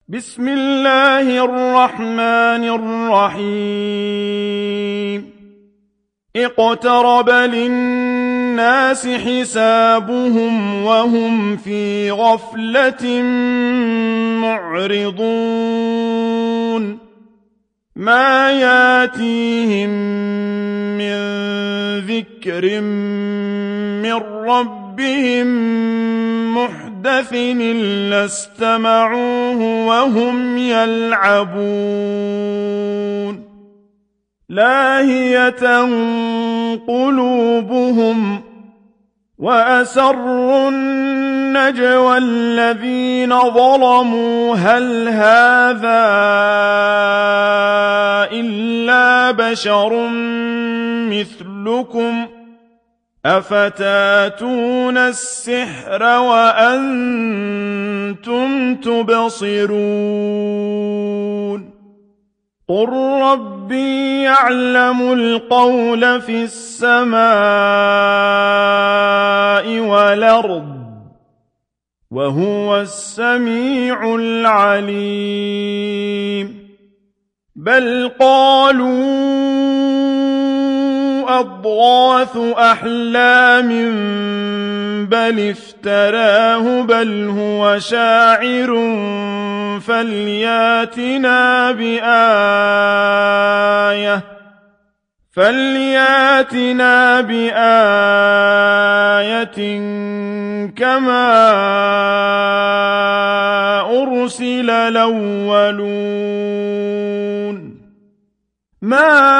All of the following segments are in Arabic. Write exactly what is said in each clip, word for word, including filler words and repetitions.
بسم الله الرحمن الرحيم اقترب للناس حسابهم وهم في غفلة معرضون ما ياتيهم من ذكر من ربهم محدث إلا استمعوه وهم يلعبون لاهية قلوبهم وأسروا النجوى الذين ظلموا هل هذا إلا بشر مثلكم أفتاتون السحر وأنتم تبصرون قل ربي يعلم القول في السماء والأرض وهو السميع العليم بل قالوا أضغاث أحلام بل افتراه بل هو شاعر فلياتنا بآية فلياتنا بآية كما أرسل الأولون ما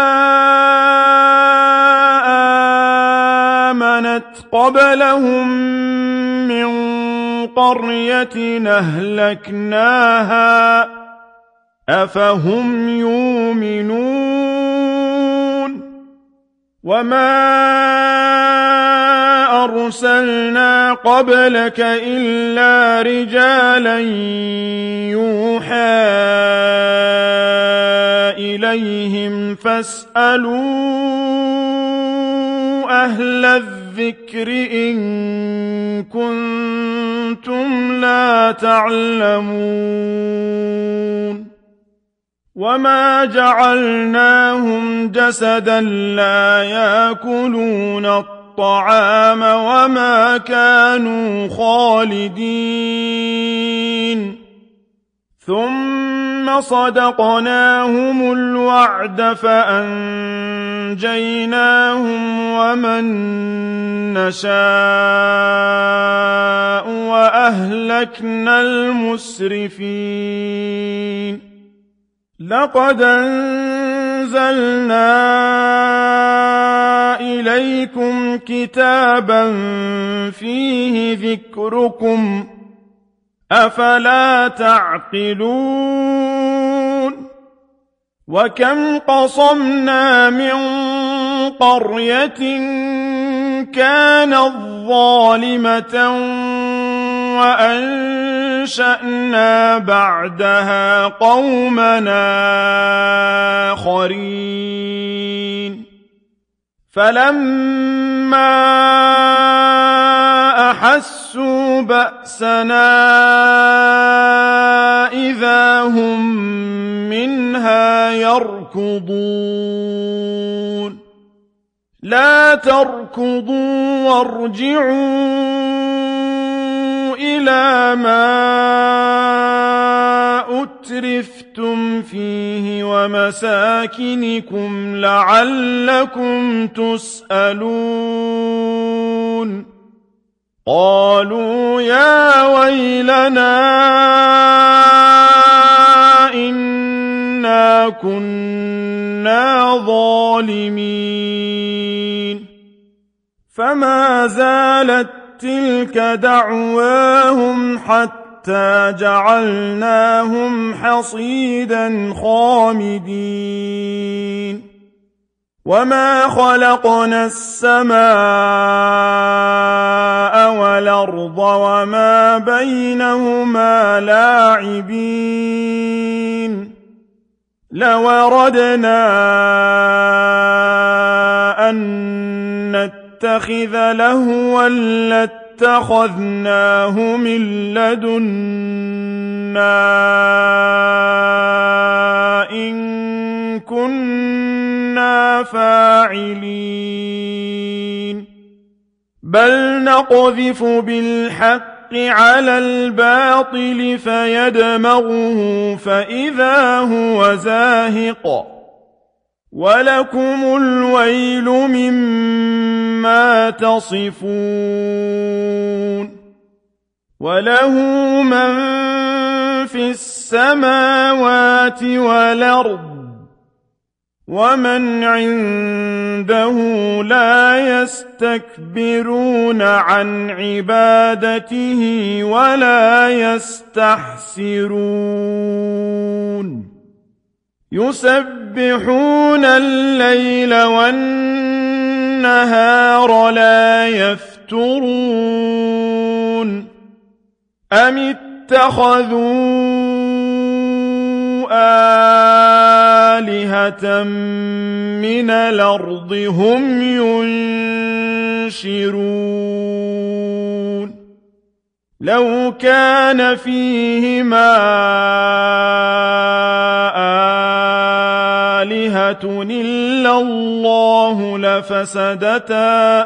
آمنت قبلهم من قرية أهلكناها أفهم يؤمنون وما أرسلنا قبلك إلا رجالا يوحى إليهم فاسألوا أهل الذكر إن كنتم لا تعلمون وما جعلناهم جسدا لا يأكلون الطعام وما كانوا خالدين ثم صدقناهم الوعد فأنجيناهم ومن نشاء وأهلكنا المسرفين لقد أنزلنا إليكم كتابا فيه ذكركم أفلا تعقلون وكم قصمنا من قرية كانت ظالمة وأنشأنا بعدها قومنا آخرين فلما أحسوا بأسنا إذا هم منها يركضون لا تركضوا وارجعوا إلى ما أترفتم فيه ومساكنكم لعلكم تسألون قالوا يا ويلنا إنا كنا ظالمين فما زالت تلك دعواهم حتى جعلناهم حصيدا خامدين وما خلقنا السماء والأرض وما بينهما لاعبين لو أردنا أن نتخذ لهوا لاتخذناه من لدنا إن كنا فاعلين بل نقذف بالحق على الباطل فيدمغه فإذا هو زاهق ولكم الويل مما تصفون وله من في السماوات والأرض ومن عنده لا يستكبرون عن عبادته ولا يستحسرون يسبحون الليل والنهار لا يفترون أم اتخذوا آلهة من الأرض هم ينشرون لو كان فيهما آلهة إلا الله لفسدتا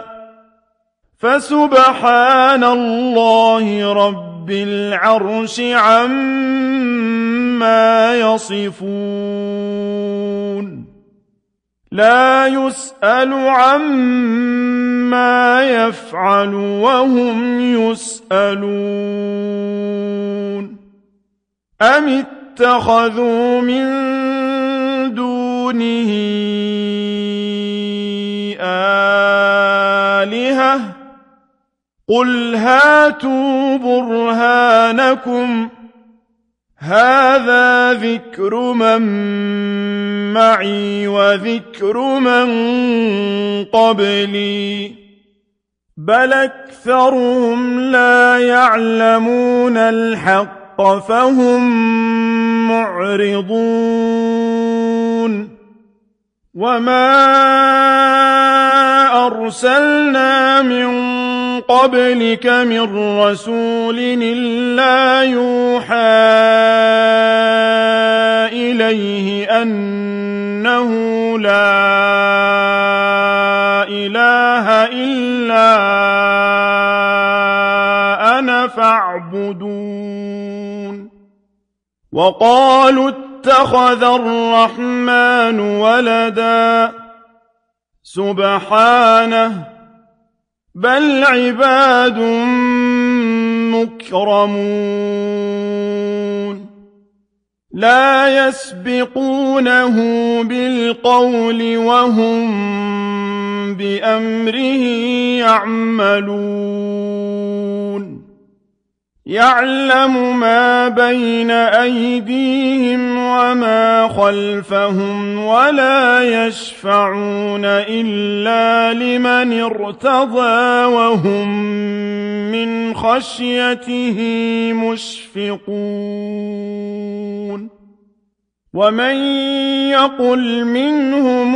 فسبحان الله رب العرش عما يصفون لا يسأل عما يفعل وهم يسألون أم اتخذوا من دونه آلهة قل هاتوا برهانكم هذا ذكر من معي وذكر من قبلي بل أكثرهم لا يعلمون الحق فهم معرضون وما أرسلنا من قبلك من رسول إلا يوحى إليه أنه لا إله إلا أنا فاعبدون وقالوا اتخذ الرحمن ولدا سبحانه بل عباد مكرمون لا يسبقونه بالقول وهم بأمره يعملون يعلم ما بين أيديهم وما خلفهم ولا يشفعون إلا لمن ارتضى وهم من خشيته مشفقون ومن يقل منهم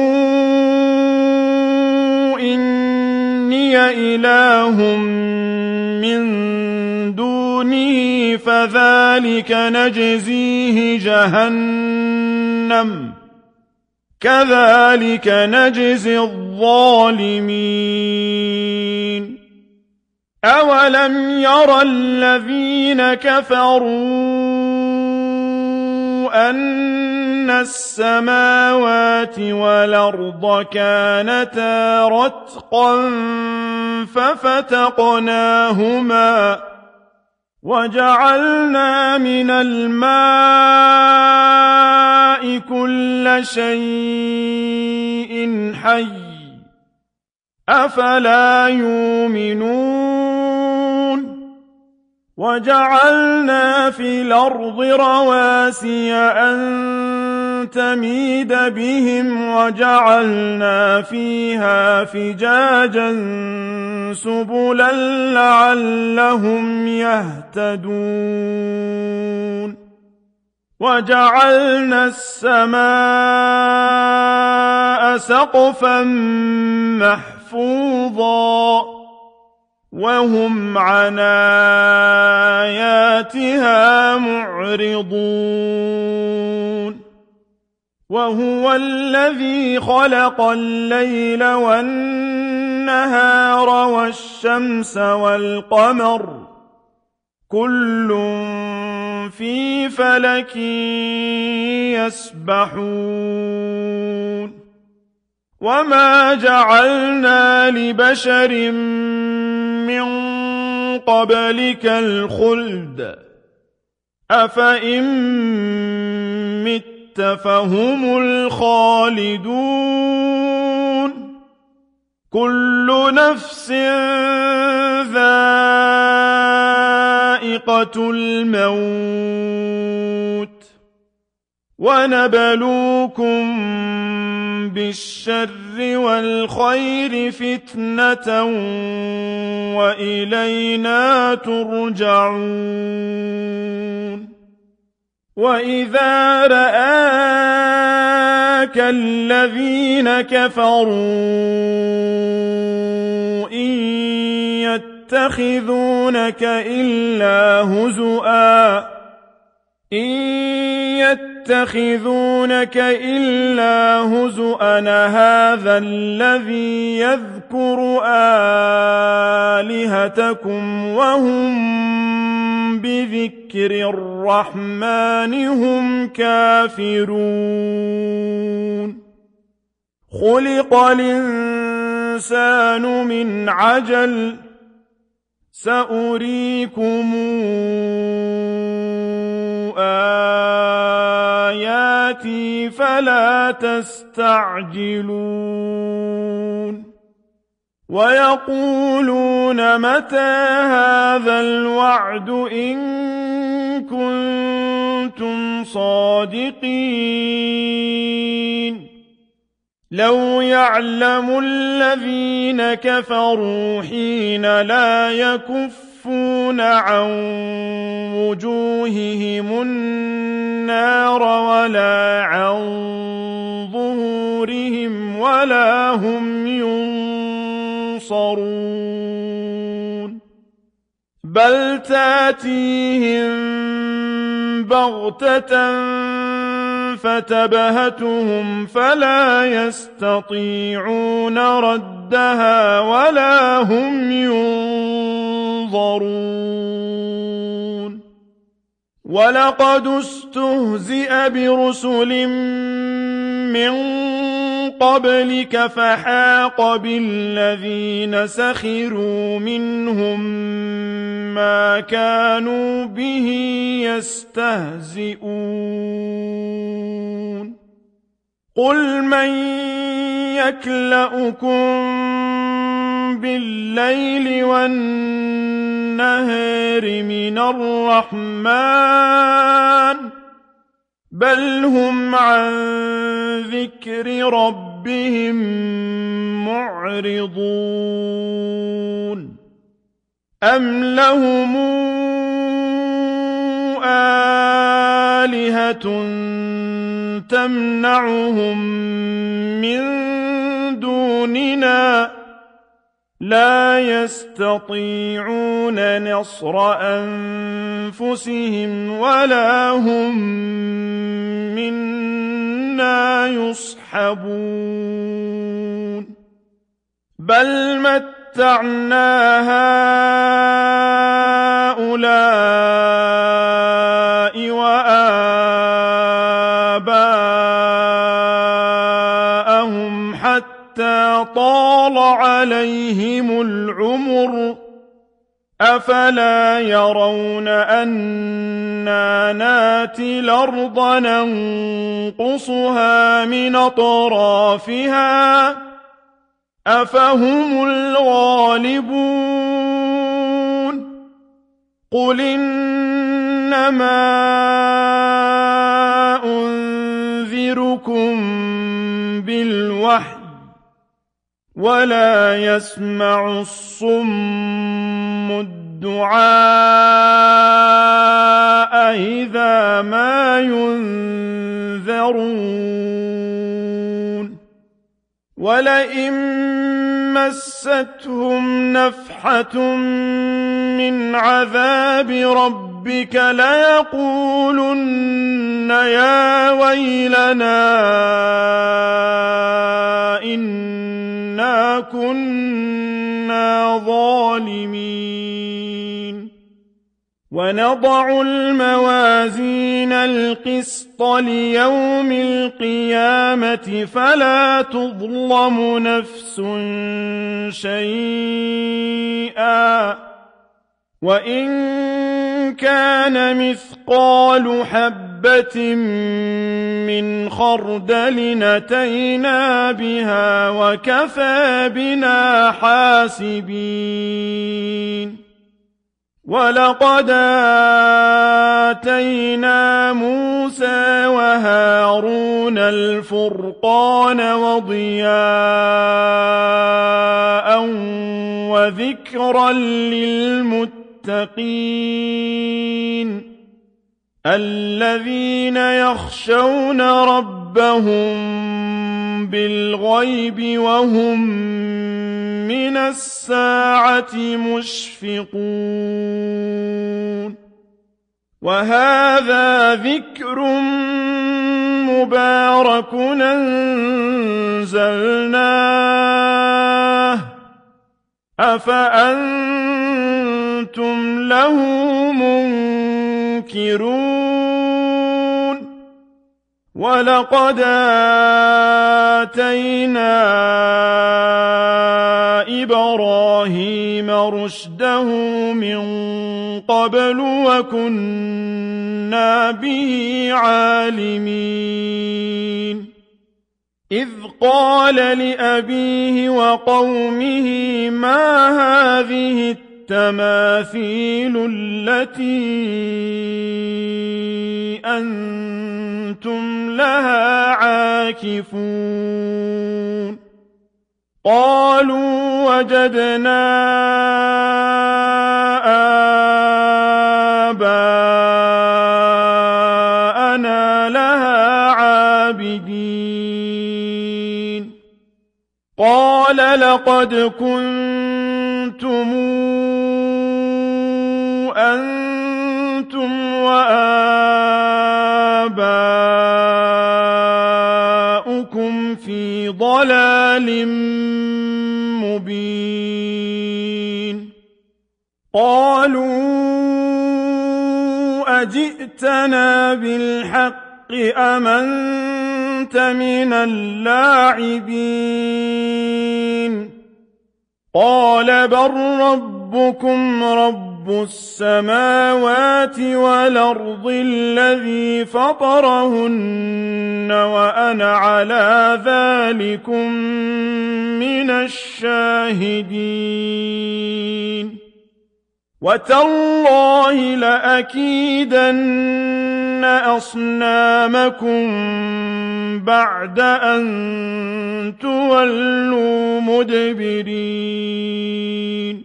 إني إله من دونه فذلك نجزيه جهنم كذلك نجزي الظالمين أولم يرى الذين كفروا أن السماوات والأرض كانتا رتقا ففتقناهما وجعلنا من الماء كل شيء حي أفلا يؤمنون وجعلنا في الأرض رواسي أن تميد بهم وجعلنا فيها فجاجا سبلا لعلهم يهتدون وجعلنا السماء سقفا محفوظا وهم عن آياتها معرضون وهو الذي خلق الليل والنهار والشمس والقمر كل في فلك يسبحون وما جعلنا لبشر من قبلك الخلد أفإن مت فهم الخالدون كل نفس ذائقة الموت ونبلوكم بالشر والخير فتنة وإلينا ترجعون وإذا رآك الذين كفروا إن يتخذونك إلا هزؤا إن يتخذونك إلا هزؤا هذا الذي يذكر آلهتكم وهم بذكر الرحمن هم كافرون خلق الإنسان من عجل سأريكم آياتي فلا تستعجلون ويقولون متى هذا الوعد إن كنتم صادقين لو يعلم الذين كفروا حين لا يكفون عن وجوههم النار ولا عن ظهورهم ولا هم ينصرون بل تاتيهم بغتة فتبهتهم فلا يستطيعون ردها ولا هم ينظرون ولقد استهزئ برسل من قبلك فحاق بالذين سخروا منهم ما كانوا به يستهزئون قل من يكلؤكم بالليل والنهار من الرحمن بل هم عن ذكر ربهم معرضون أم لهم آلهة تمنعهم من دوننا لا يستطيعون نصر أنفسهم ولا هم منا يصحبون بل متعنا هؤلاء وآباءهم حتى طال عليهم العمر أفلا يرون أنا ناتي الأرض ننقصها من أطرافها أفهم الغالبون قل إنما أنذركم بالوحي ولا يسمع الصم الدعاء إذا ما ينذرون ولئن مستهم نفحة من عذاب ربك ليقولن يا ويلنا إنا كنا ظالمين ونضع الموازين القسط ليوم القيامة فلا تظلم نفس شيئا وإن كان مثقال حبة من خردل أتينا بها وكفى بنا حاسبين ولقد آتينا موسى وهارون الفرقان وضياء وذكرا للمتقين الذين يخشون ربهم بالغيب وهم من الساعة مشفقون وهذا ذكر مبارك أنزلناه أفأنتم له منكرون ولقد آتينا إبراهيم رشده من قبل وكنا به عالمين إذ قال لأبيه وقومه ما هذه التماثيل التي أنتم لها عاكفون قالوا وجدنا آباءنا لها عابدين قال لقد كنتم أنتم وآباؤكم في ضلال مبين قالوا أجئتنا بالحق أم أنت من اللاعبين قال بل ربكم رب السماوات والأرض الذي فطرهن وأنا على ذلكم من الشاهدين وتالله لأكيدن أصنامكم بعد أن تولوا مدبرين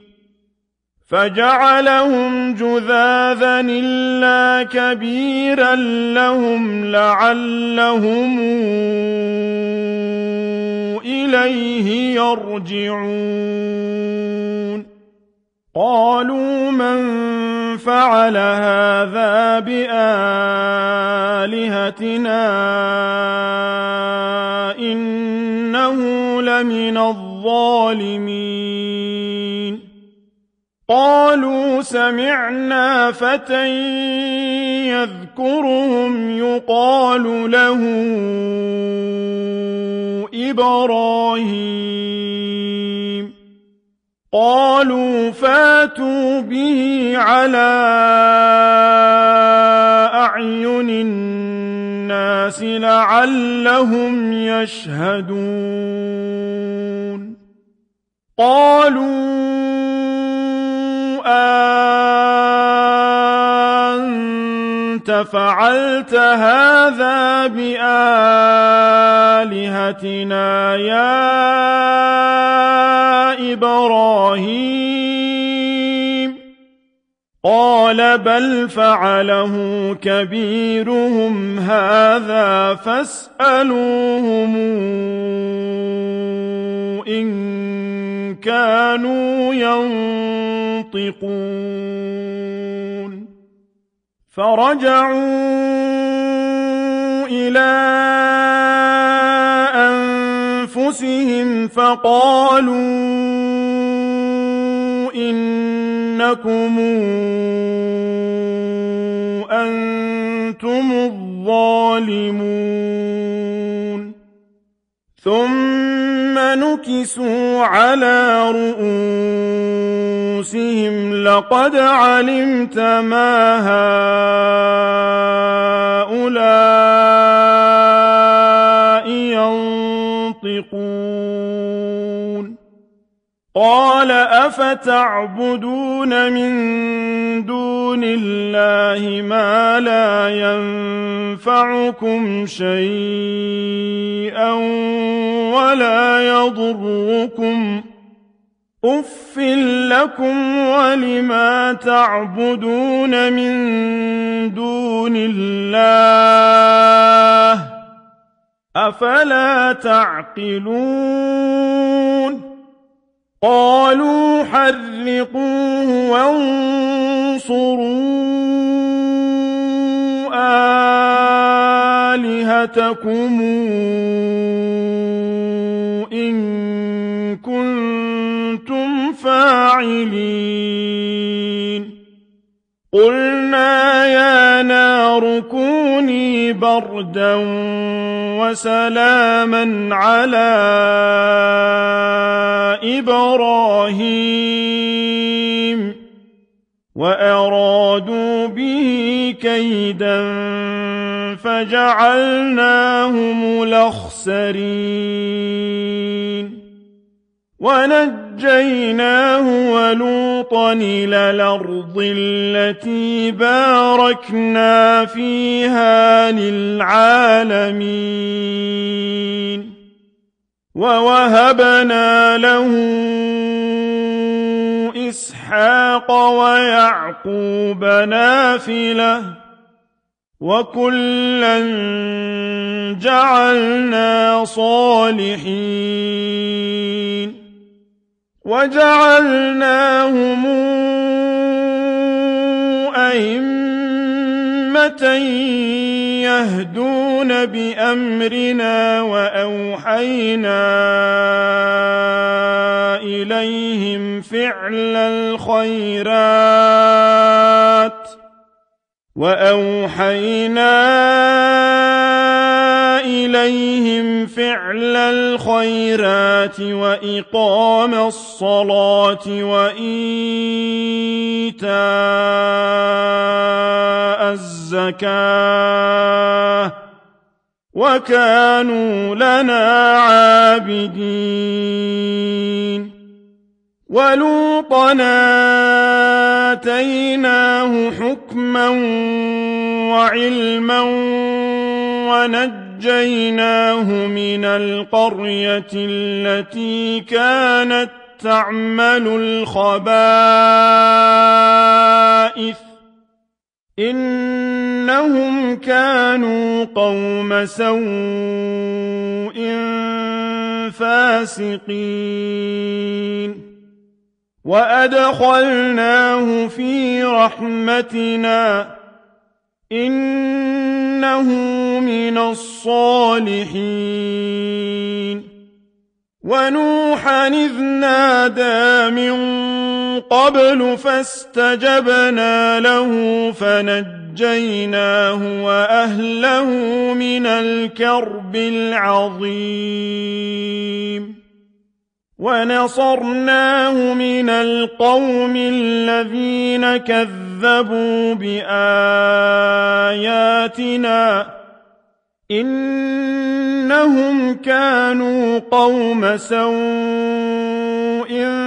فجعلهم جذاذا إلا كبيرا لهم لعلهم إليه يرجعون قالوا من فعل هذا بآلهتنا إنه لمن الظالمين قالوا سمعنا فتى يذكرهم يقال له إبراهيم قالوا فاتوا به على أعين الناس لعلهم يشهدون قالوا أنت فعلت هذا بآلهتنا يا إبراهيم قال بل فعله كبيرهم هذا فاسألوهم إن كانوا ينطقون فرجعوا إلى أنفسهم فقالوا إنكم أنتم الظالمون ثم نكسوا على رؤوسهم لقد علمت ما هؤلاء ينطقون قال أفتعبدون من دون الله ما لا ينفعكم شيئا ولا يضركم أُفٍّ لكم ولما تعبدون من دون الله أفلا تعقلون قالوا حرقوه وانصروا آلهتكم إن كنتم فاعلين قلنا يا نار كوني بردا وسلاما على إبراهيم وأرادوا به كيدا فجعلناهم الأخسرين ونجيناه ولوطا إلى الأرض التي باركنا فيها للعالمين ووهبنا له إسحاق ويعقوب نافلة وكلا جعلنا صالحين وجعلناهم أئمة يهدون بأمرنا وأوحينا إليهم فعل الخيرات وأوحينا إليهم فعل الخيرات وإقام الصلاة وإيتاء الزكاة وكانوا لنا عابدين ولوطا آتيناه حكما وعلما ونجيناه من القرية التي كانت تعمل الخبائث إنهم كانوا قوم سوء فاسقين وأدخلناه في رحمتنا إنه من الصالحين ونوحا إذ نادى من قبل فاستجبنا له فنجيناه وأهله من الكرب العظيم ونصرناه من القوم الذين كذبوا بآياتنا إنهم كانوا قوم سوء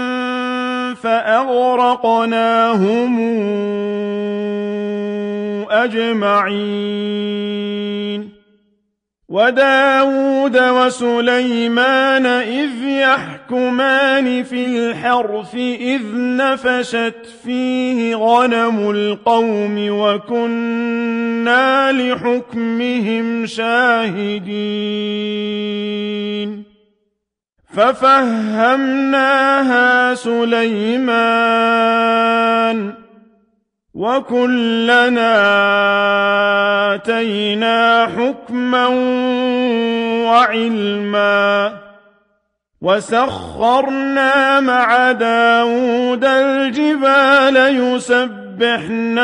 فأغرقناهم أجمعين وداود وسليمان إذ يحكمان في الحرث إذ نفشت فيه غنم القوم وكنا لحكمهم شاهدين ففهمناها سليمان وكلنا آتينا حكما وعلما وسخرنا مع داود الجبال يسبحن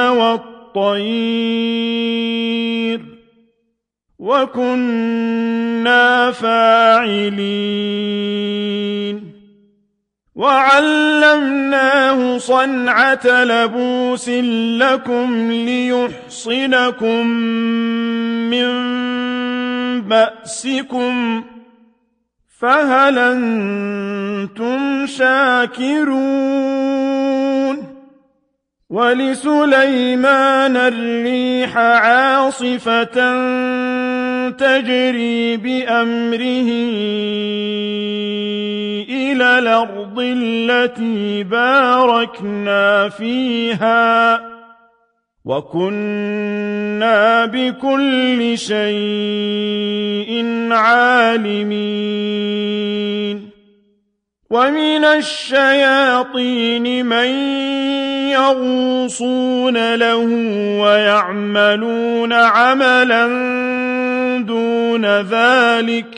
والطير وكنا فاعلين وعلمناه صنعة لبوس لكم ليحصنكم من بأسكم فهل أنتم شاكرون ولسليمان الريح عاصفة تجري بأمره إلى الأرض التي باركنا فيها وكنا بكل شيء عالمين ومن الشياطين من يغوصون له ويعملون عملا دون ذلك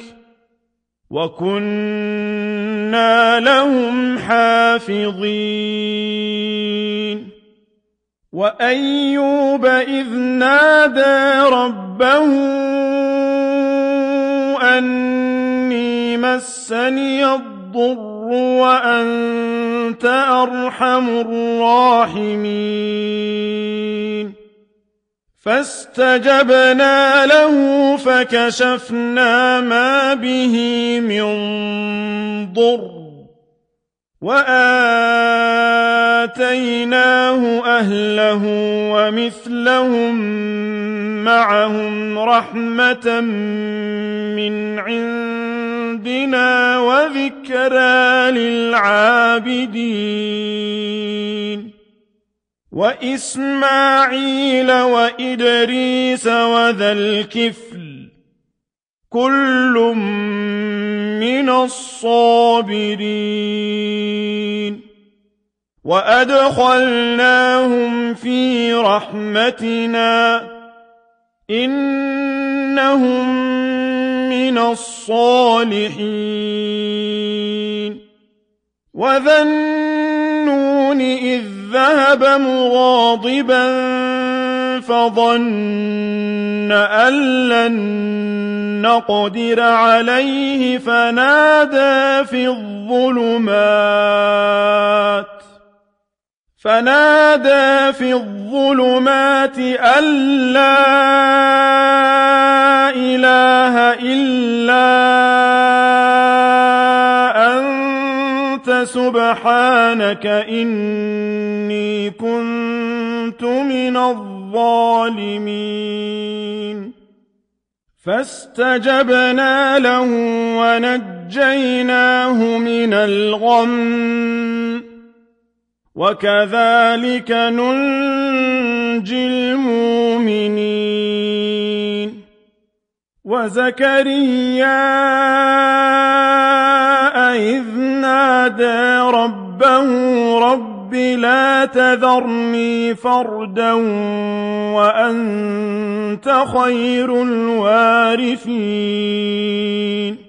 وكنا لهم حافظين وأيوب إذ نادى ربه أني مسني الضر وأنت أرحم الراحمين فاستجبنا له فكشفنا ما به من ضر وآتيناه أهله ومثلهم معهم رحمة من عندنا وذكرى للعابدين وإسماعيل وإدريس وذا الكفل كل من الصابرين وأدخلناهم في رحمتنا إنهم من الصالحين وذا النون إذ ذهب مغاضبا فظن أن لن نقدر عليه فنادى في الظلمات فنادى في الظلمات أن لا إله إلا أنت سبحانك إني كنت من الظالمين فاستجبنا له ونجيناه من الغم وكذلك ننجي المؤمنين وزكريا إذ نادى ربه رب لا تذرني فردا وأنت خير الوارثين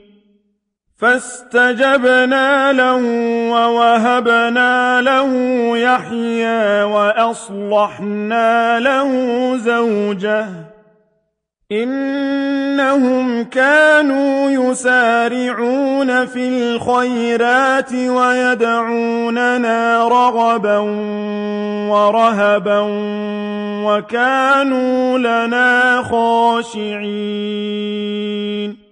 فاستجبنا له ووهبنا له يحيى وأصلحنا له زوجه إنهم كانوا يسارعون في الخيرات ويدعوننا رغبا ورهبا وكانوا لنا خاشعين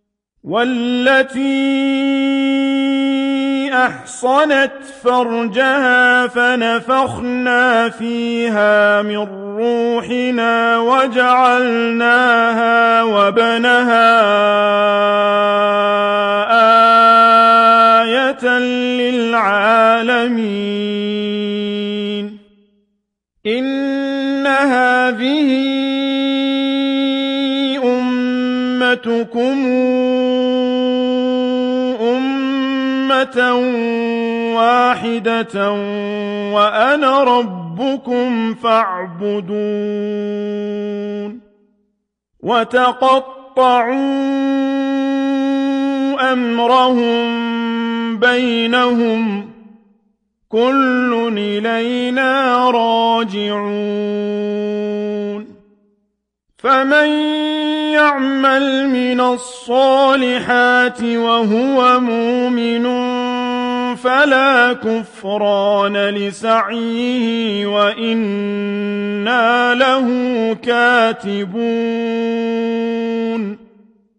والتي أحصنت فرجها فنفخنا فيها من روحنا وجعلناها وابنها آية للعالمين إن هذه أمتكم كلمة واحدة وأنا ربكم فاعبدون وتقطعوا أمرهم بينهم كل إلينا راجعون فمن يعمل من الصالحات وهو مؤمن فلا كفران لسعيه وإنا له كاتبون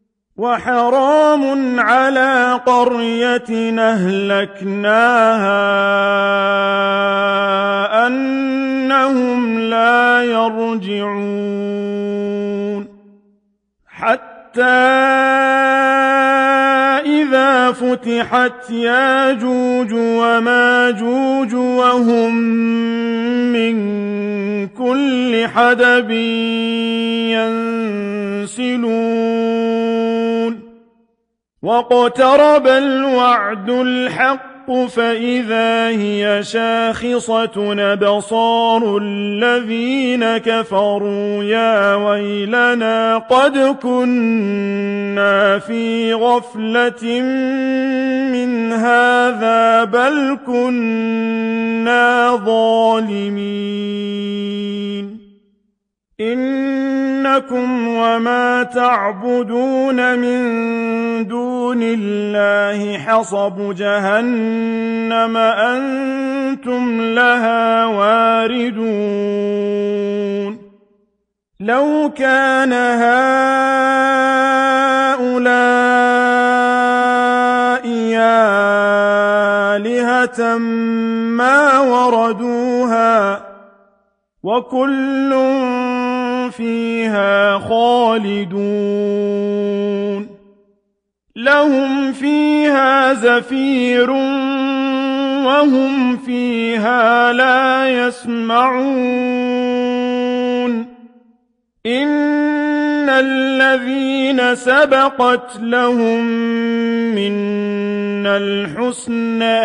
وحرام على قرية أهلكناها أنهم لا يرجعون حتى إذا فتحت ياجوج وماجوج وهم من كل حدب ينسلون واقترب الوعد الحق فإذا هي شاخصة أبصار الذين كفروا يا ويلنا قد كنا في غفلة من هذا بل كنا ظالمين إنكم وما تعبدون من دون الله حصب جهنم أنتم لها واردون لو كان هؤلاء آلهة ما وردوها وكل فيها خالدون لهم فيها زفير وهم فيها لا يسمعون إن الذين سبقت لهم منا الحسنى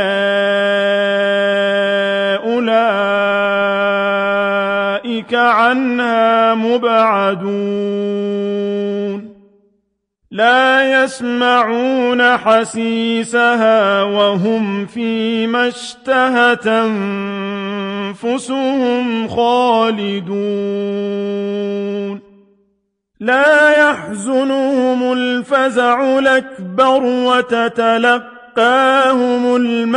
أولئك عنها مبعدون لا يسمعون حسيسها وهم فيما اشتهت أنفسهم خالدون لا يحزنهم الفزع الأكبر وتتلقاهم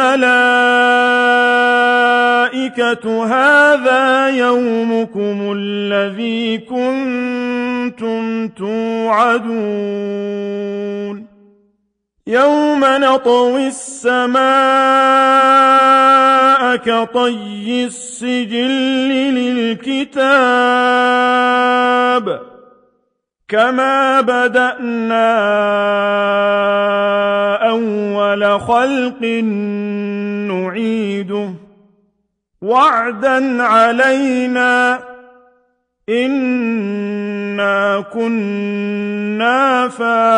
الملائكة هذا يومكم الذي كنتم توعدون يوم نطوي السماء كطي السجل للكتاب كما بدأنا أول خلق نعيده وعدا علينا إنا كنا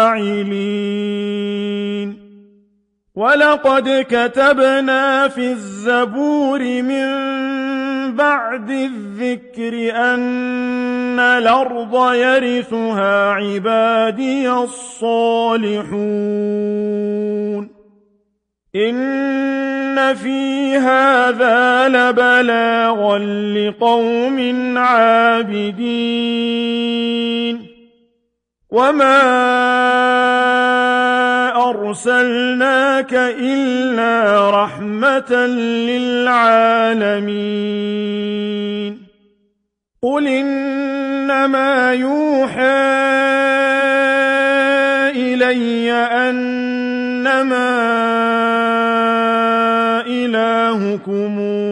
فاعلين ولقد كتبنا في الزبور من بعد الذكر أن الأرض يرثها عبادي الصالحون إن في هذا لبلاغا لقوم عابدين وما أرسلناك إلا رحمة للعالمين قل إنما يوحى إلي أنما إلهكم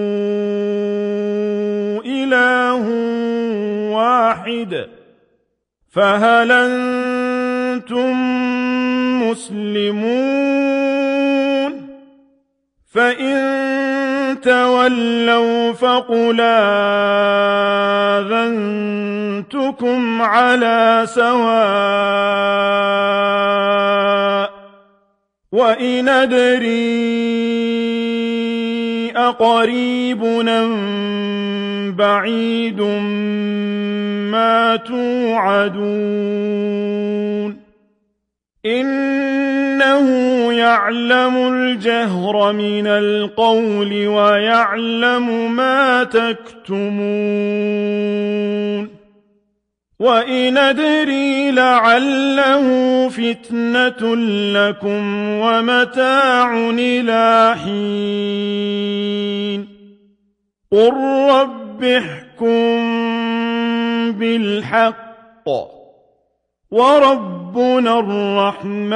إله واحد فهل أنتم مسلمون فإن تولوا فقل آذنتكم على سواء وإن أدري أقريب أم بعيد ما توعدون إنه يعلم الجهر من القول ويعلم ما تكتمون وإن أدري لعله فتنة لكم ومتاع إلى حين قل رب احكم بالحق وربنا الرحمن